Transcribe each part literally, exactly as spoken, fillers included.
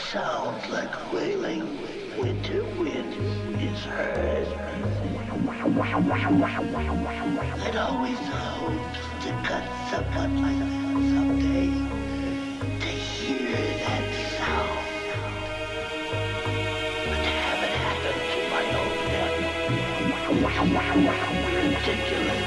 sounds like wailing winter wind is heard. I'd always hoped to cut someone myself someday to hear that sound. But to have it happen to my own neck. Ridiculous.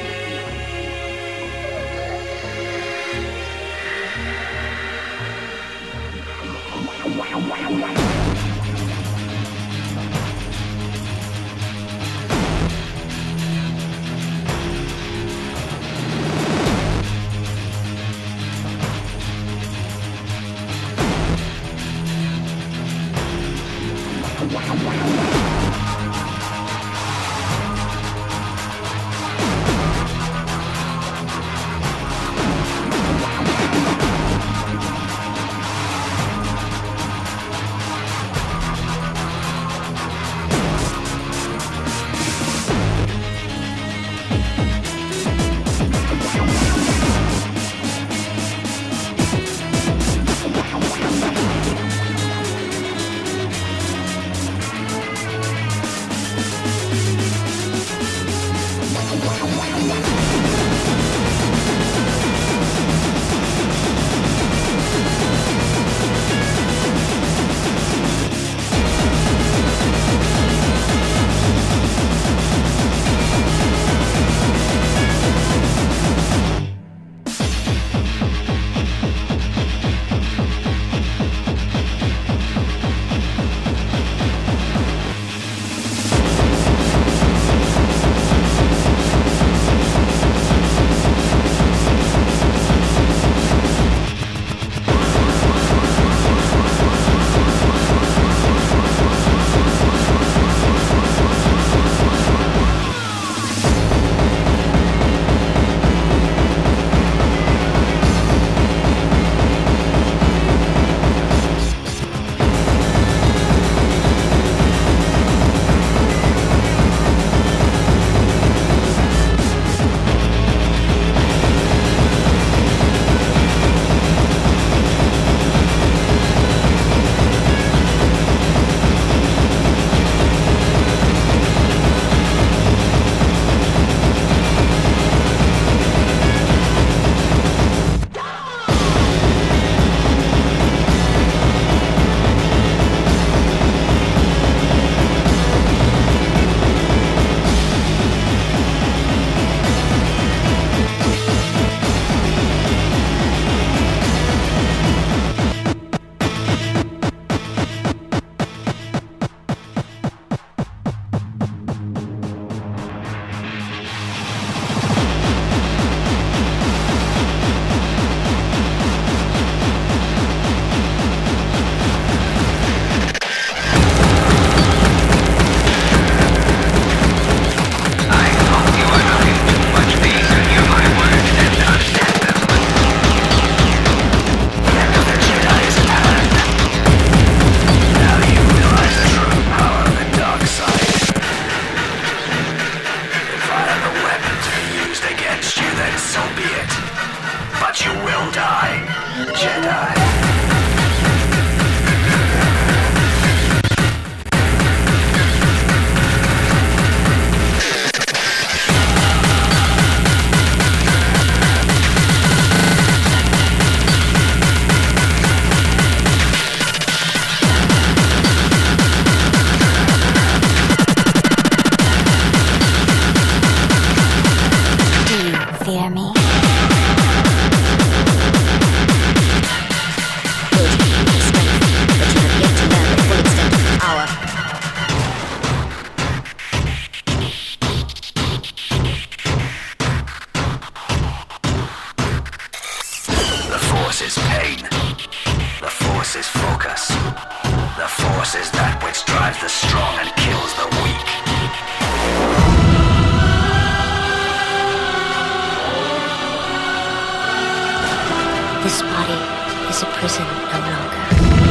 This body is a prison no longer.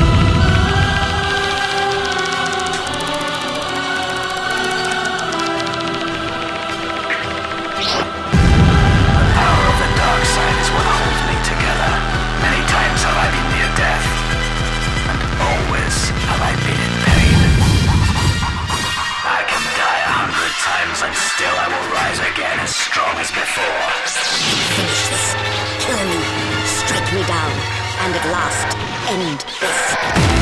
The power of the dark side is what holds me together. Many times have I been near death, and always and at last end this.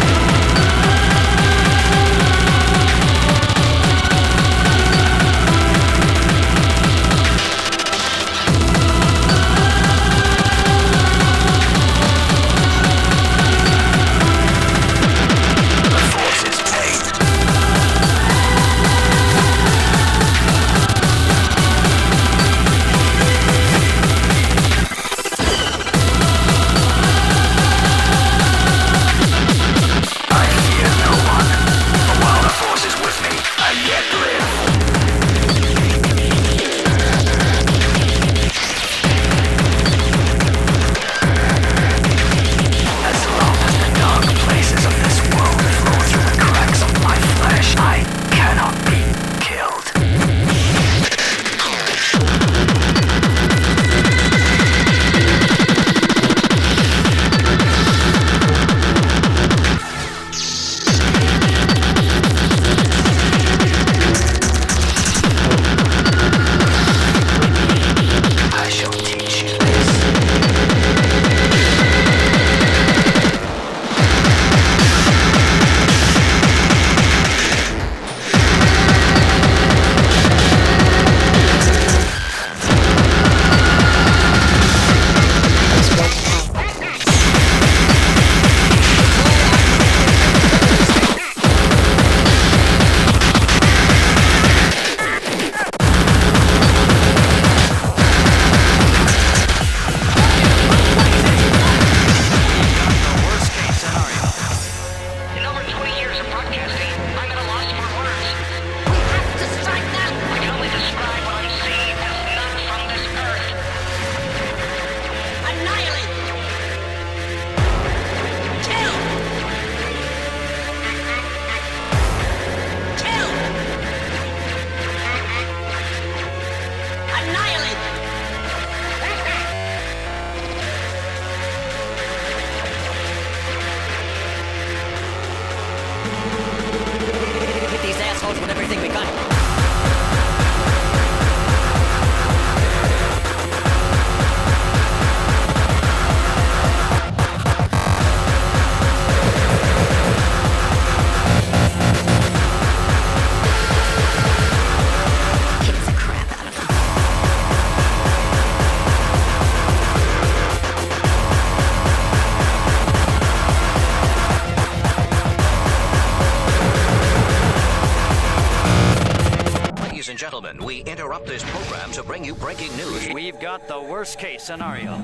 Gentlemen, we interrupt this program to bring you breaking news. We've got the worst case scenario.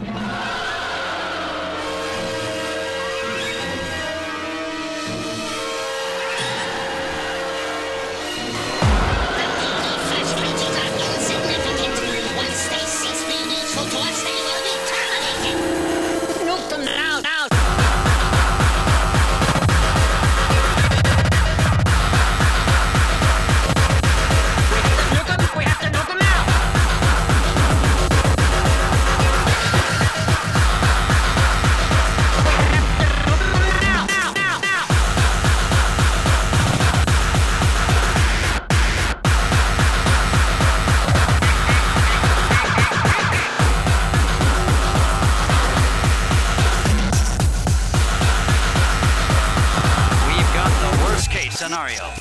Scenario.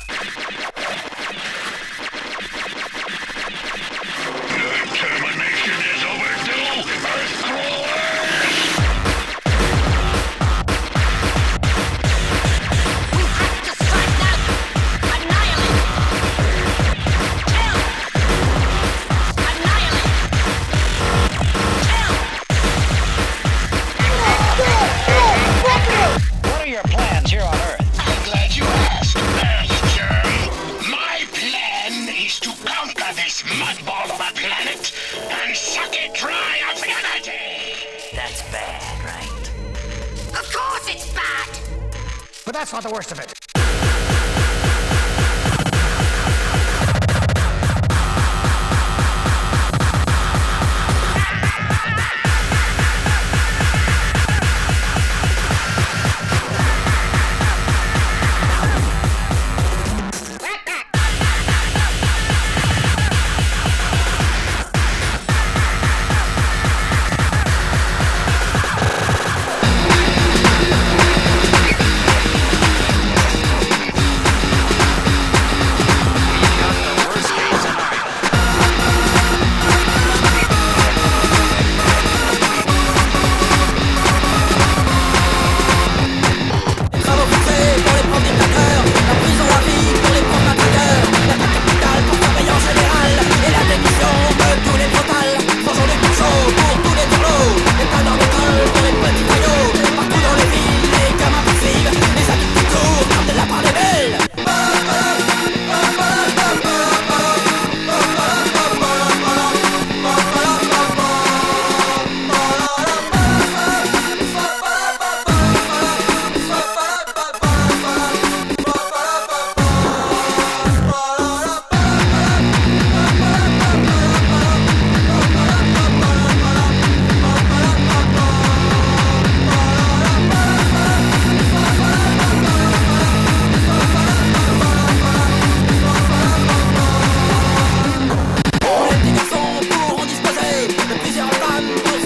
Your termination is overdue, Earthcrawler! We have to strike now! Annihilate! Kill! Annihilate! Kill! What are your plans here on Earth? I'm glad you asked, Earth-germ. My plan is to conquer this mudball of a planet and suck it dry of humanity. That's bad, right? Of course it's bad! But that's not the worst of it.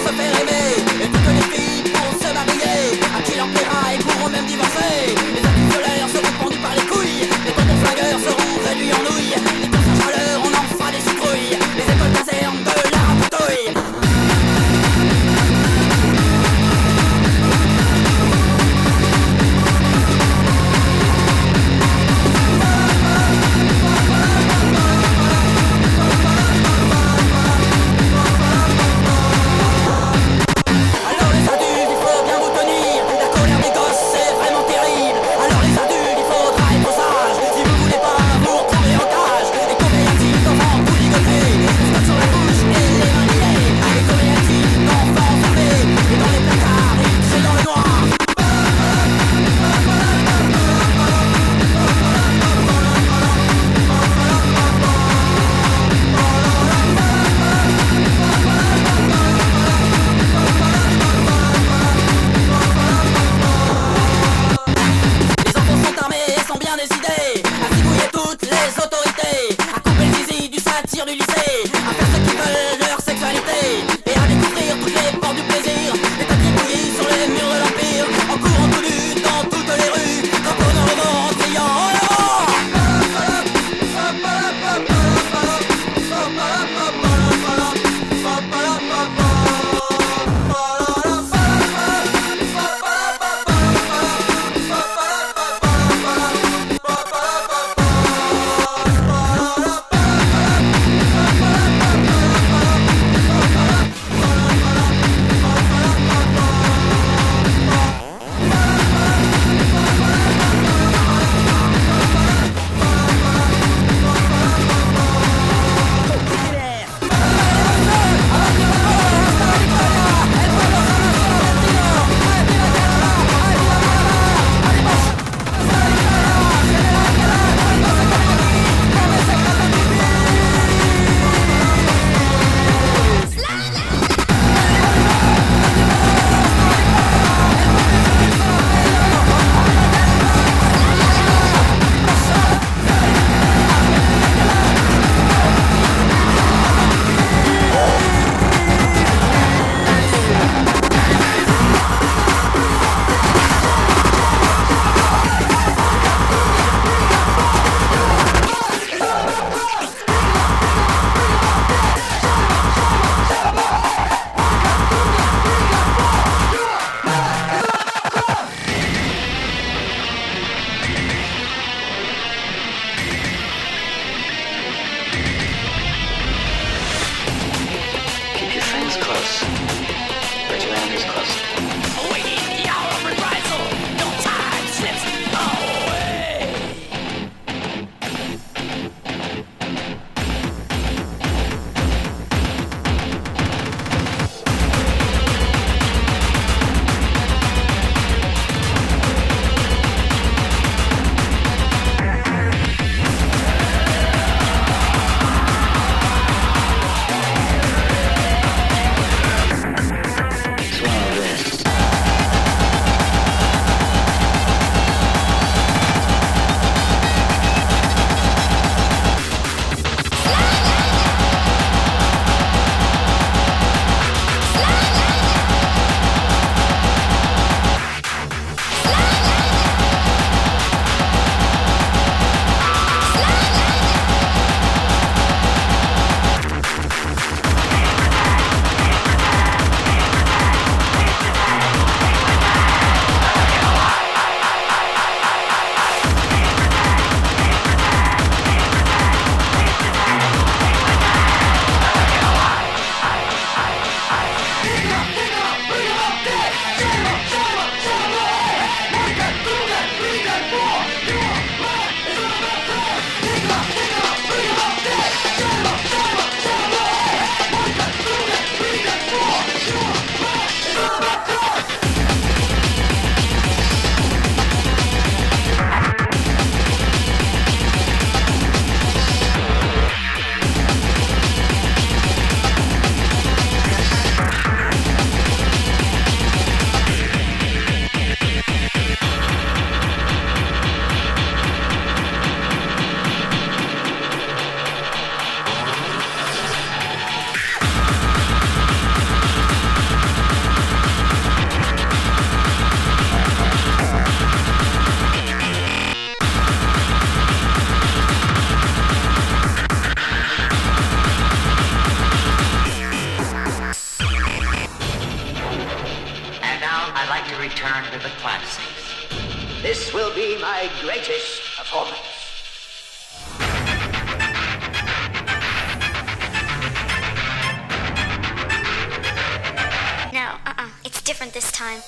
se faire aimer. Et toutes les filles pourront se marier. À qui leur plaira et pourront même divorcer. Les adultes violeurs seront pendus par les couilles. Les tontons flingueurs seront réduits en nouilles. Les concierges voleurs, on en fera des citrouilles. Les écoles casernes de la ratatouille. Keep your friends close, but I'd like to return to the classics. This will be my greatest performance. No, uh-uh. It's different this time.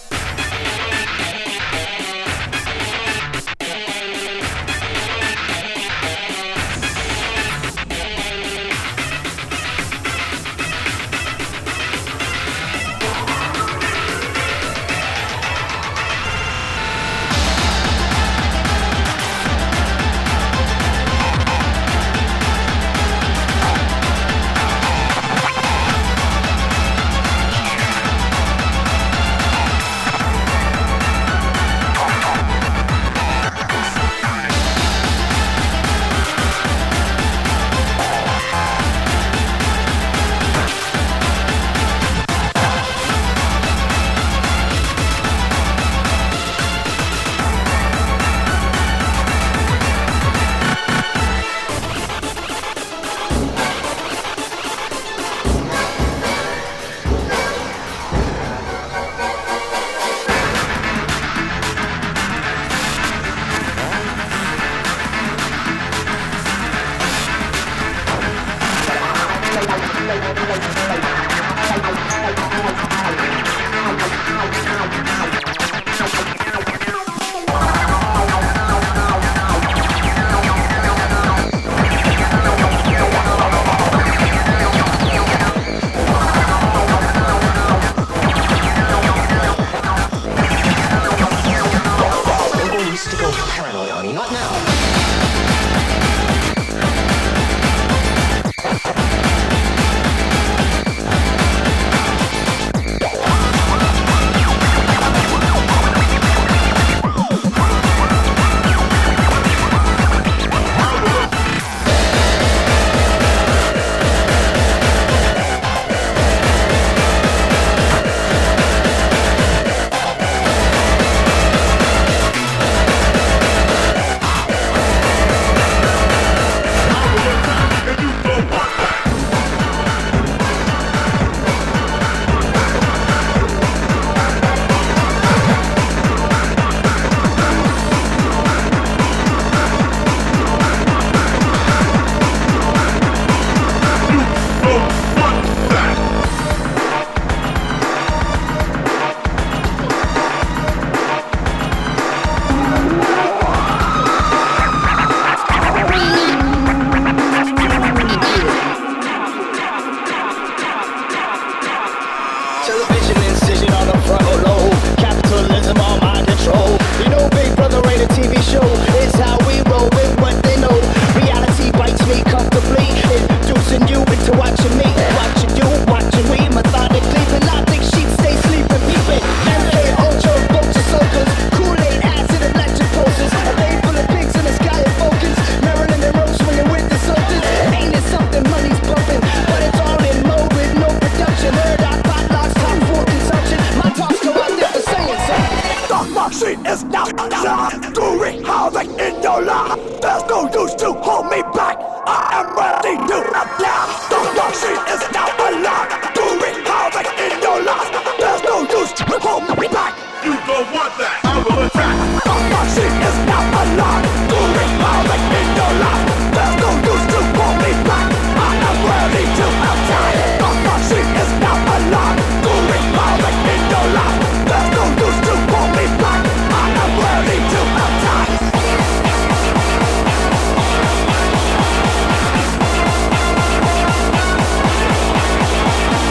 We'll be right back.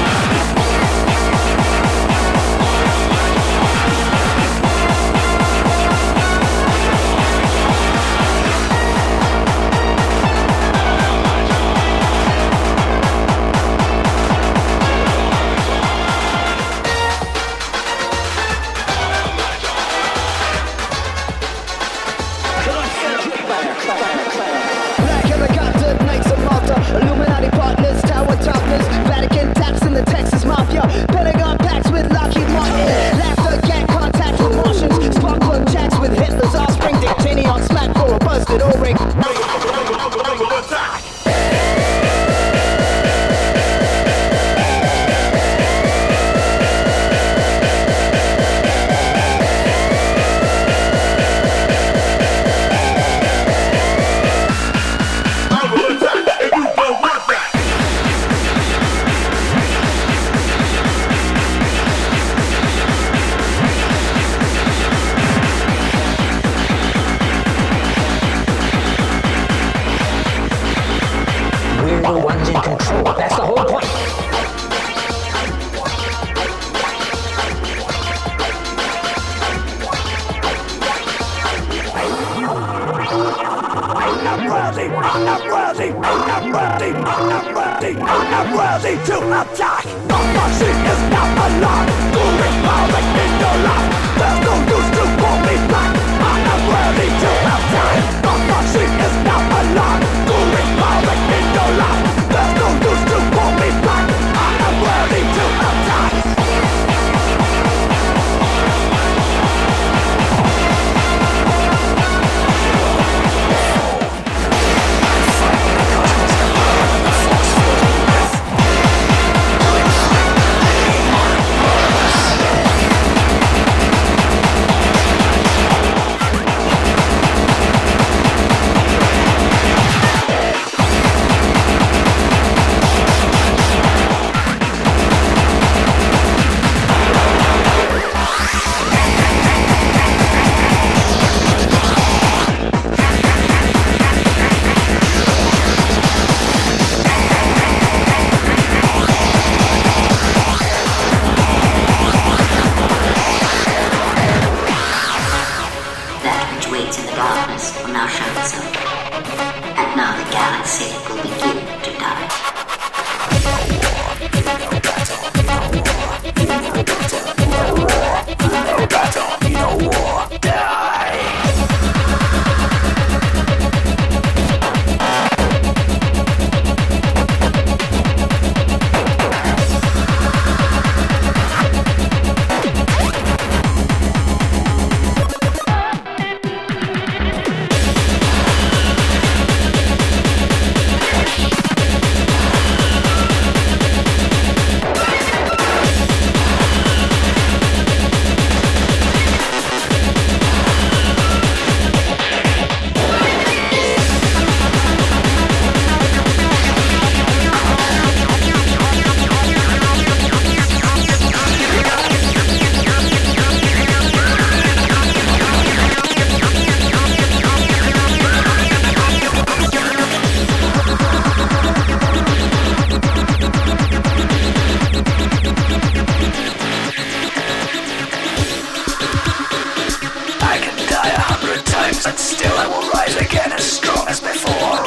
rise again as strong as before.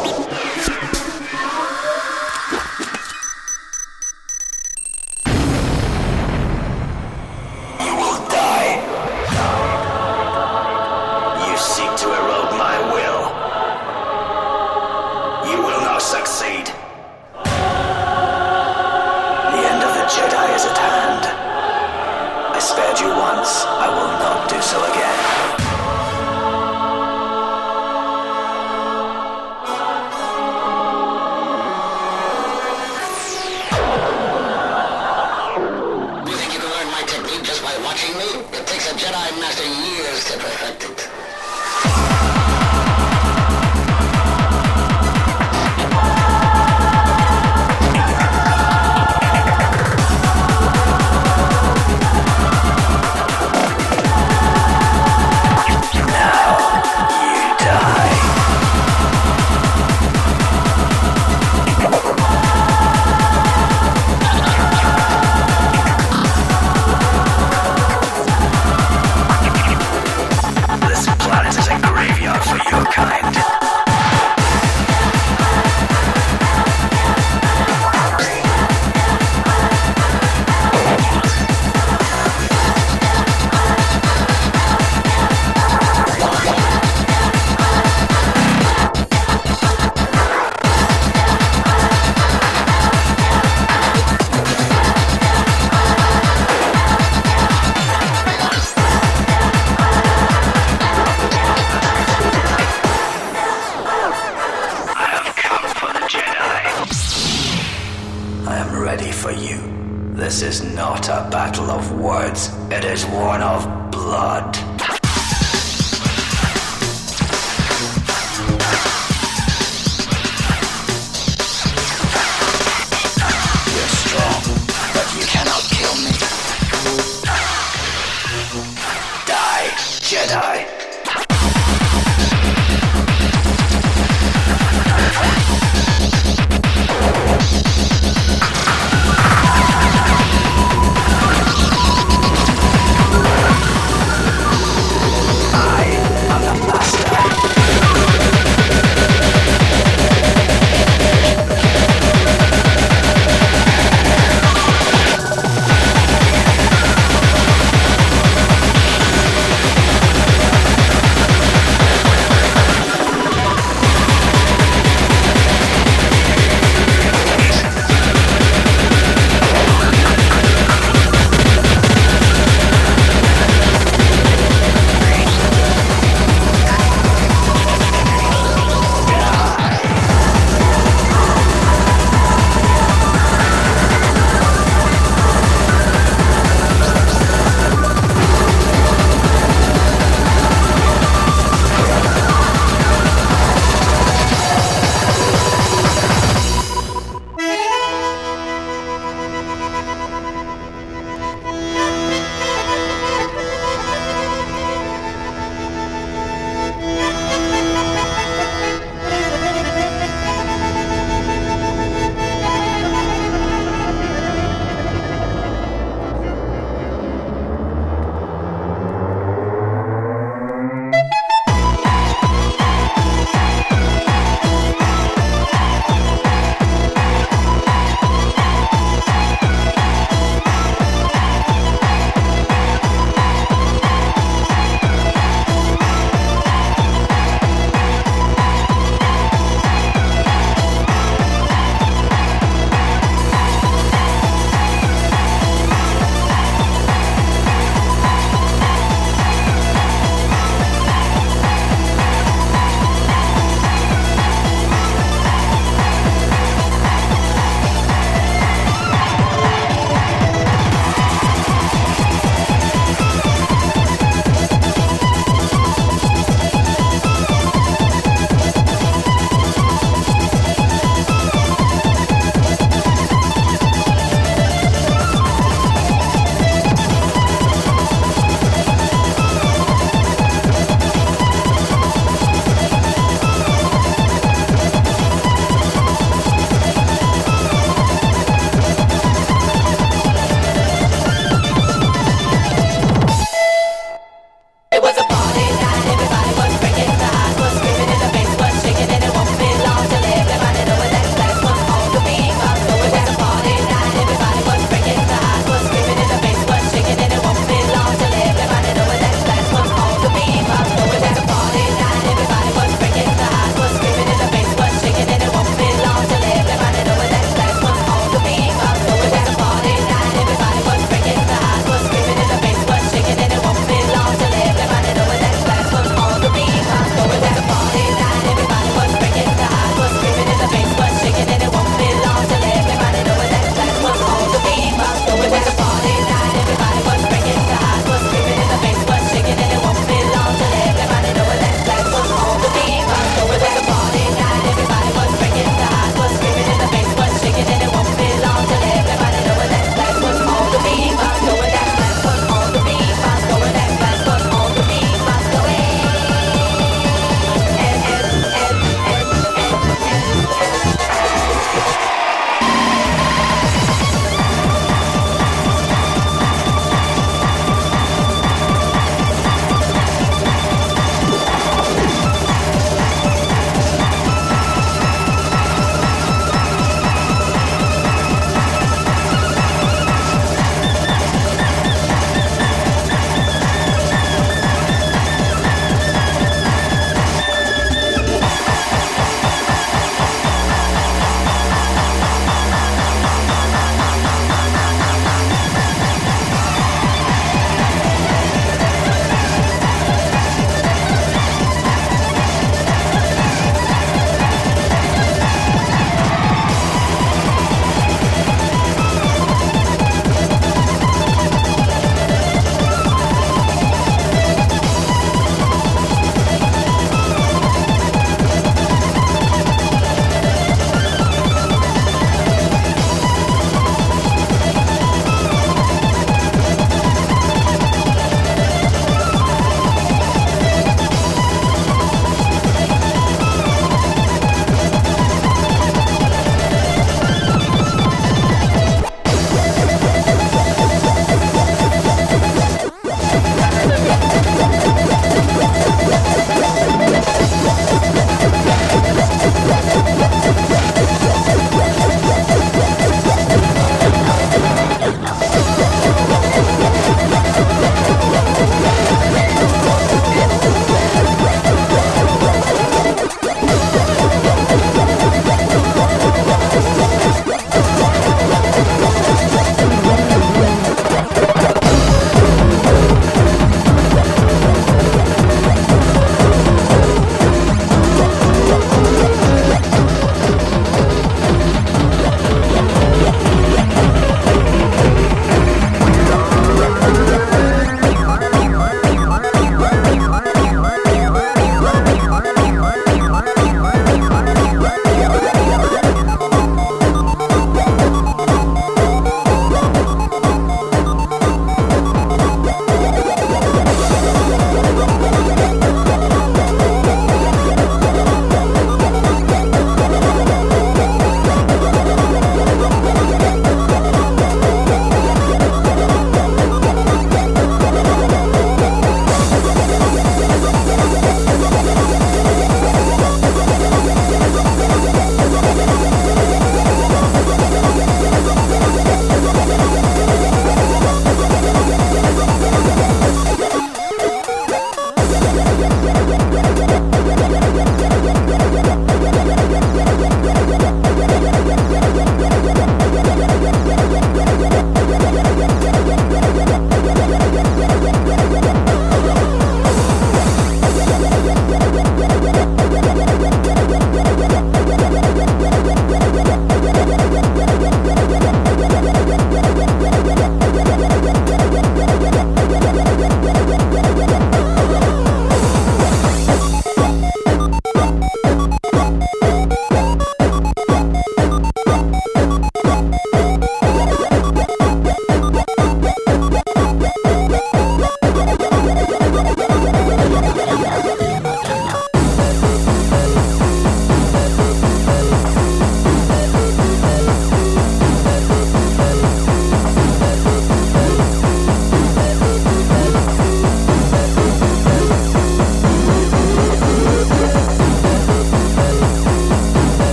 You will die. You seek to erode my will. You will not succeed. The end of the Jedi is at hand. I spared you once. I will not do so again. You think you can learn my technique just by watching me? It takes a Jedi Master years to perfect it. This is not a battle of words. It is one of blood. You're strong, but you cannot kill me. Die, Jedi.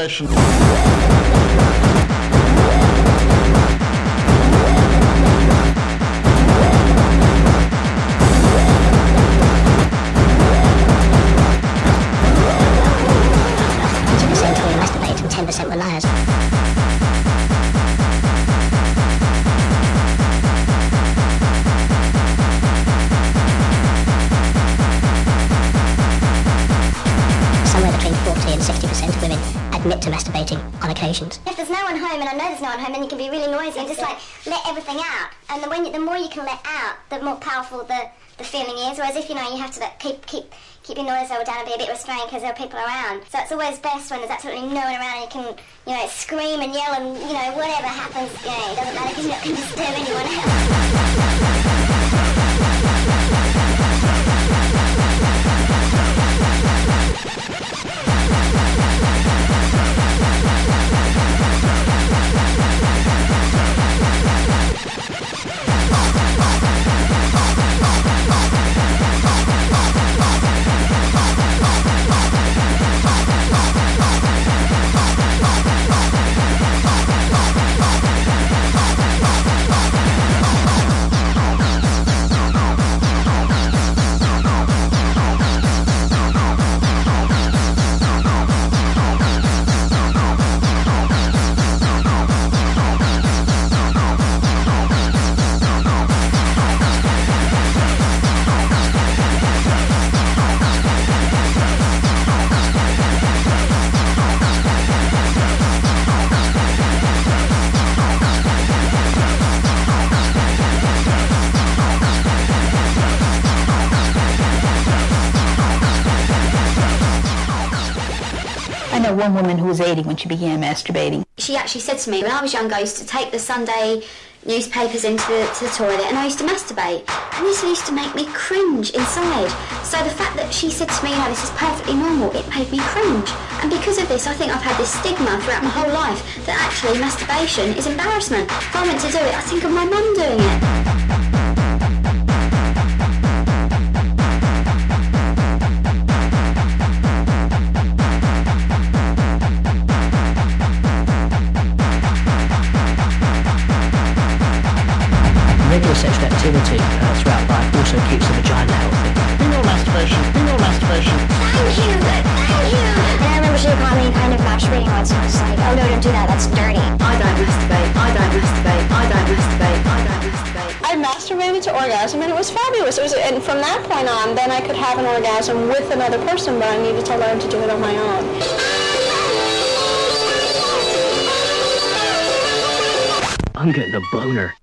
masturbation. two percent will masturbate and ten percent were liars. Somewhere between forty and sixty percent of women admit to masturbating on occasions. If there's no one home, and I know there's no one home, then you can be really noisy and just like let everything out. And the, when you, the more you can let out, the more powerful the, the feeling is. Whereas if you know you have to like, keep keep keep your noise level down and be a bit restrained because there are people around. So it's always best when there's absolutely no one around and you can, you know, scream and yell and, you know, whatever happens, you know, it doesn't matter because you're not going to disturb anyone else. One woman who was eighty when she began masturbating. She actually said to me, when I was younger, I used to take the Sunday newspapers into the, to the toilet and I used to masturbate. And this used to make me cringe inside. So the fact that she said to me, you know, this is perfectly normal, it made me cringe. And because of this, I think I've had this stigma throughout my whole life that actually masturbation is embarrassment. If I went to do it, I think of my mum doing it. Regular sexual activity uh, throughout life also keeps the vagina healthy. Bingo masturbation, bingo masturbation. Thank you, thank you. And I remember she would call me kind of masturbating once and I was like, oh no, don't do that, that's dirty. I don't masturbate, I don't masturbate, I don't masturbate, I don't masturbate. I masturbated to orgasm and it was fabulous. It was, and from that point on, then I could have an orgasm with another person, but I needed to learn to do it on my own. I'm getting a boner.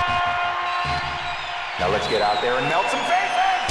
Now let's get out there and melt some faces!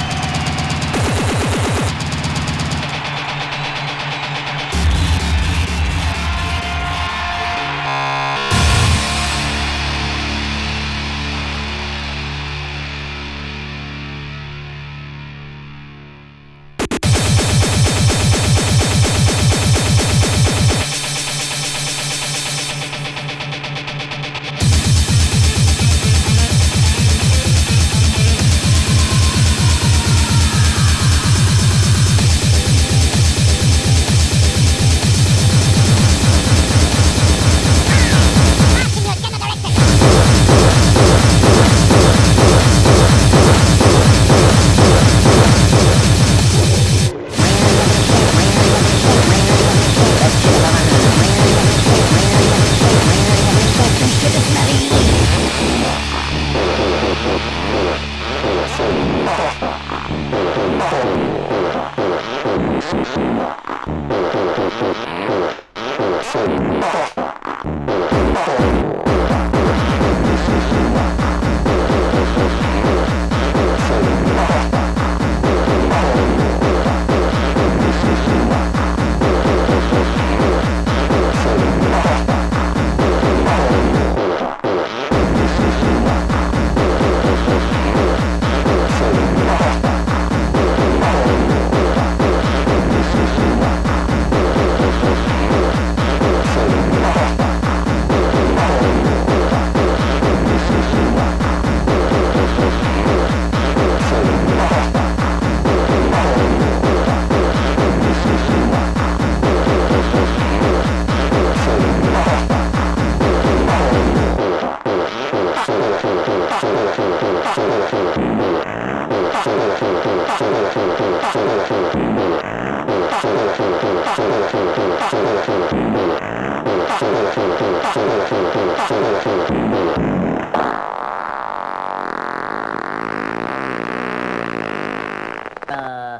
Uh,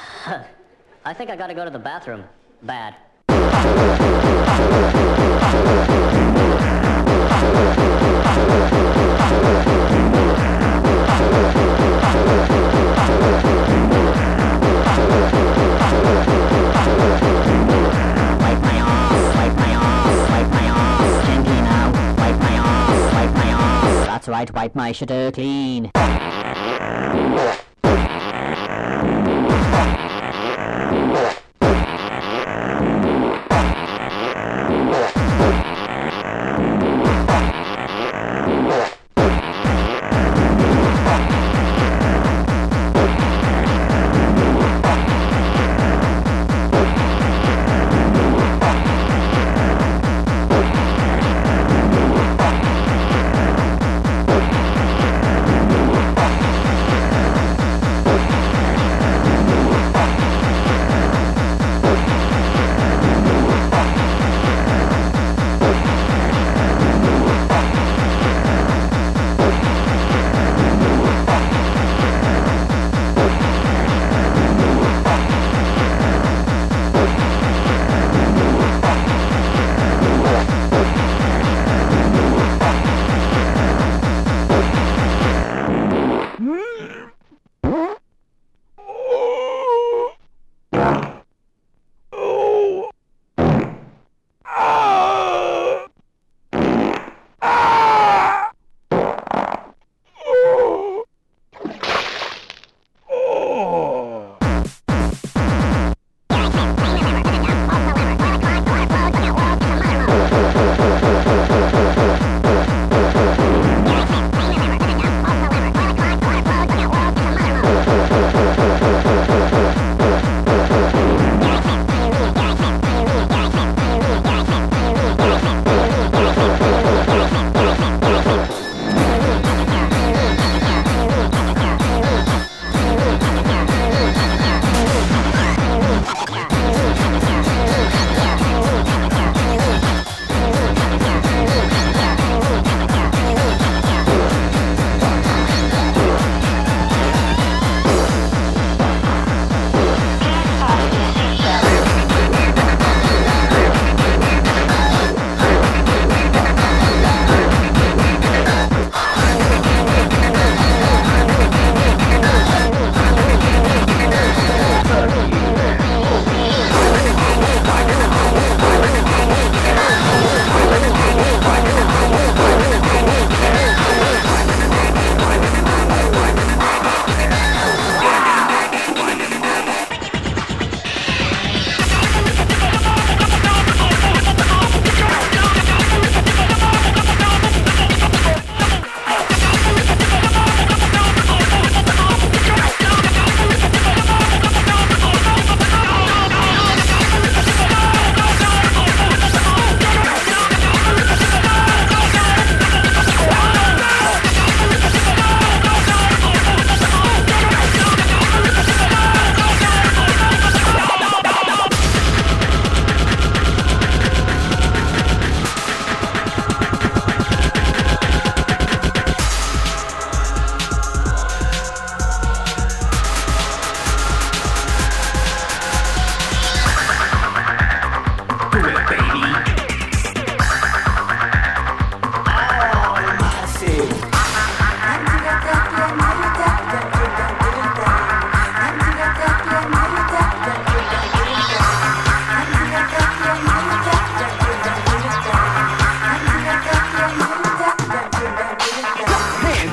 I think I gotta go to the bathroom. Bad. Wipe my ass, wipe my ass, wipe my ass, gently now. Wipe my ass, wipe my ass. That's right, wipe my shitter clean.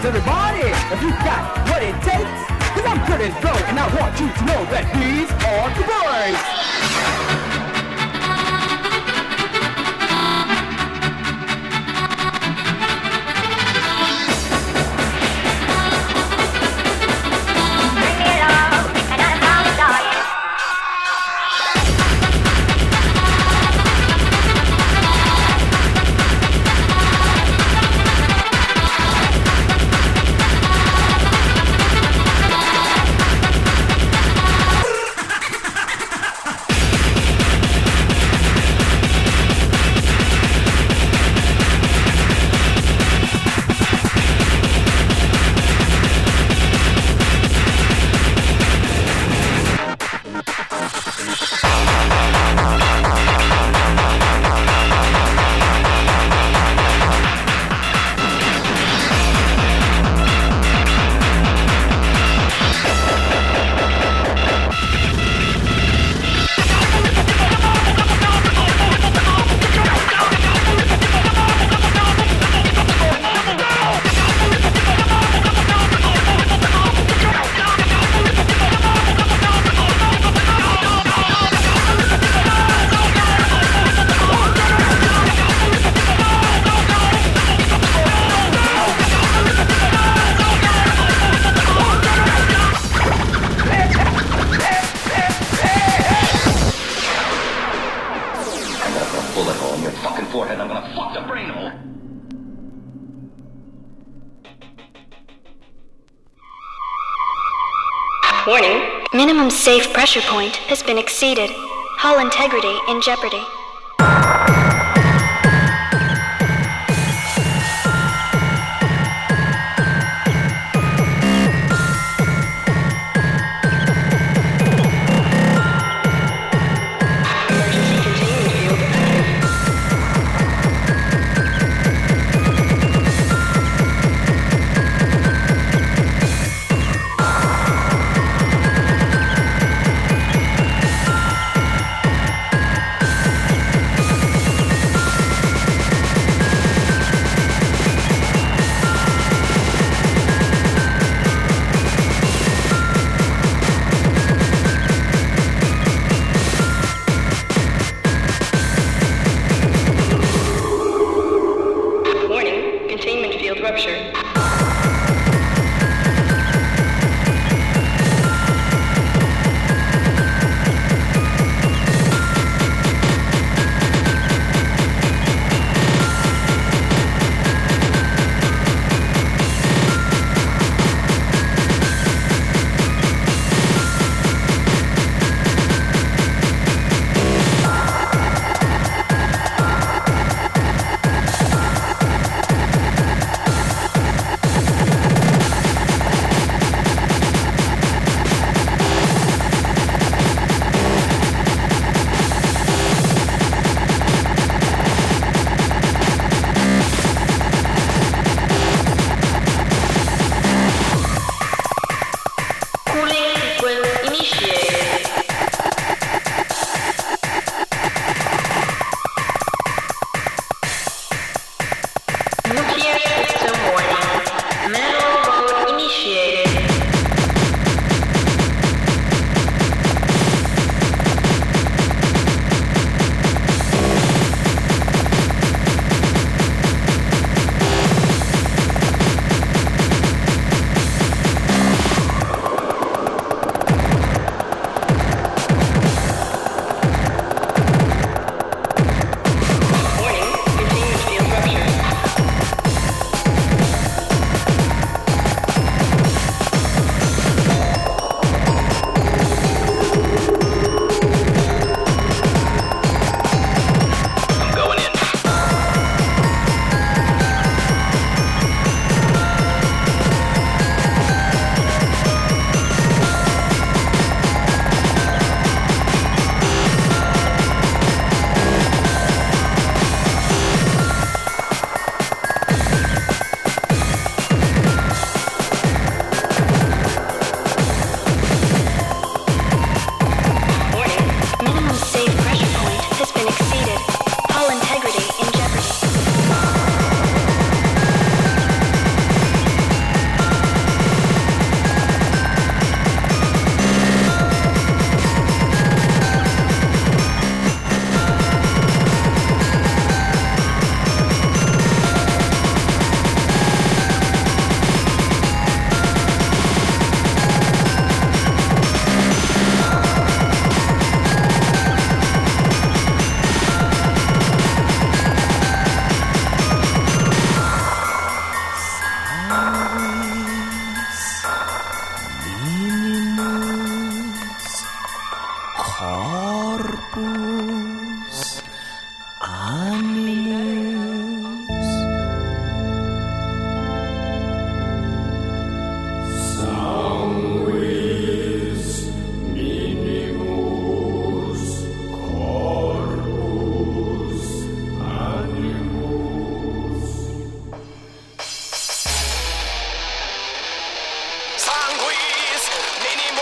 hands, everybody, if you got what it takes. Cause I'm good as gold, and I want you to know that these are the boys. Warning. Minimum safe pressure point has been exceeded. Hull integrity in jeopardy.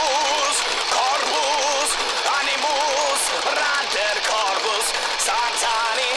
Animus, corpus, animus, rater corpus, satani,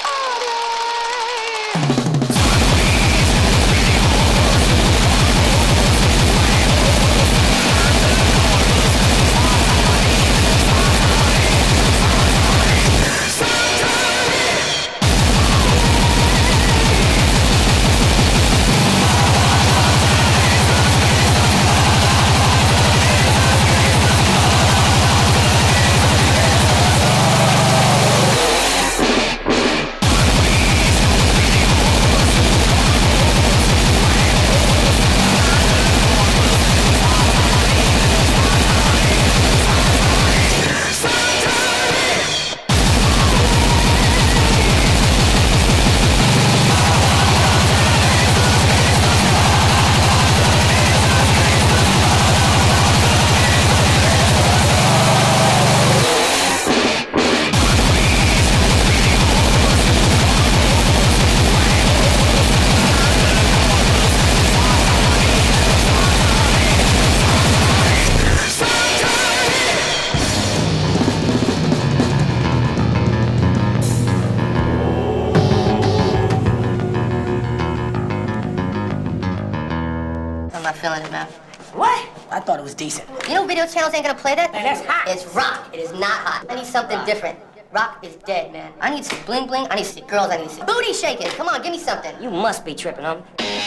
I'm not feeling it, man. What? I thought it was decent. You know video channels ain't gonna play that? Man, that's hot. It's rock. It is not hot. I need something Rock. different. Rock is dead, man. I need some bling bling. I need to see girls. I need to see booty shaking. Come on, give me something. You must be tripping, huh?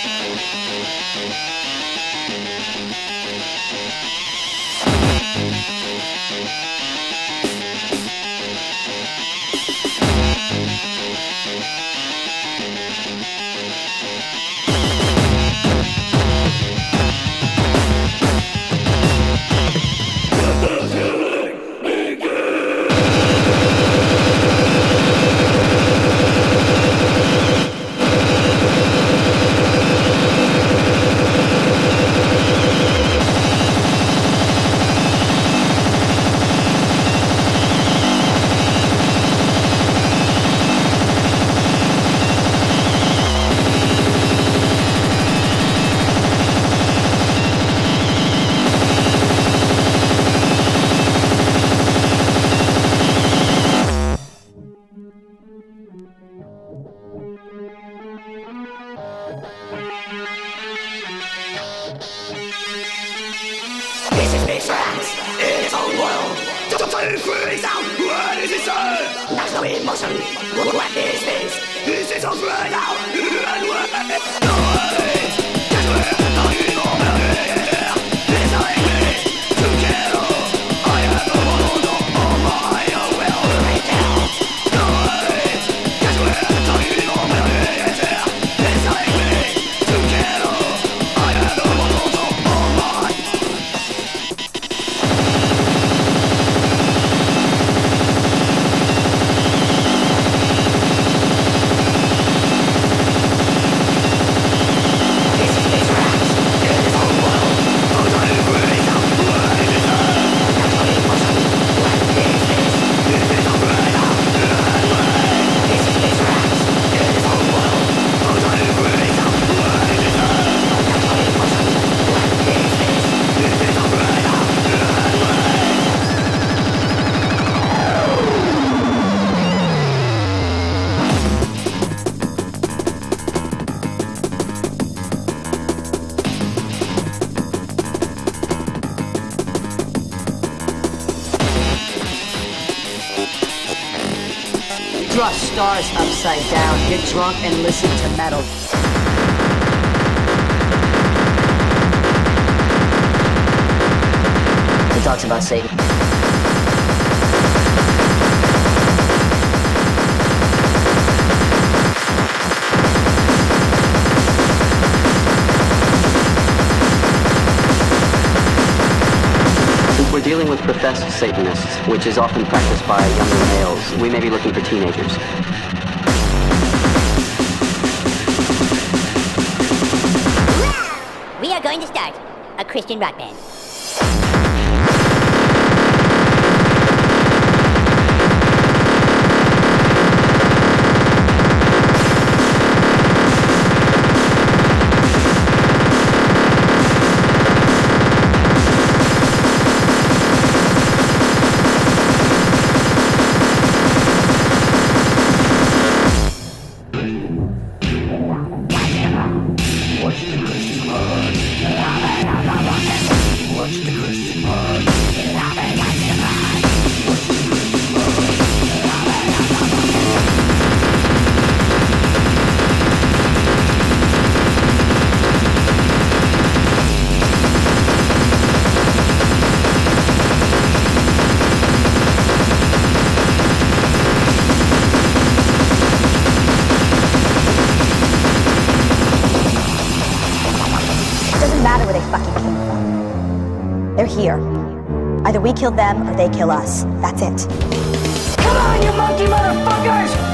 This is Big France, in its own world. Total freeze out, what is it, sir? There's no emotion, what is this? This is a freak out, and what? No worries, that's where the evil will here. It's like me, to get off. I have a world of my will right now. No worries, that's where the evil will here. It's like me, to get off. I have a world of my Draw stars upside down, get drunk and listen to metal. He talks about Satan. Since we're dealing with professed Satanists, which is often practiced by younger males, we may be looking for teenagers. We are going to start a Christian rock band. doesn't matter where they fucking came from. They're here. Either we kill them or they kill us. That's it. Come on, you monkey motherfuckers!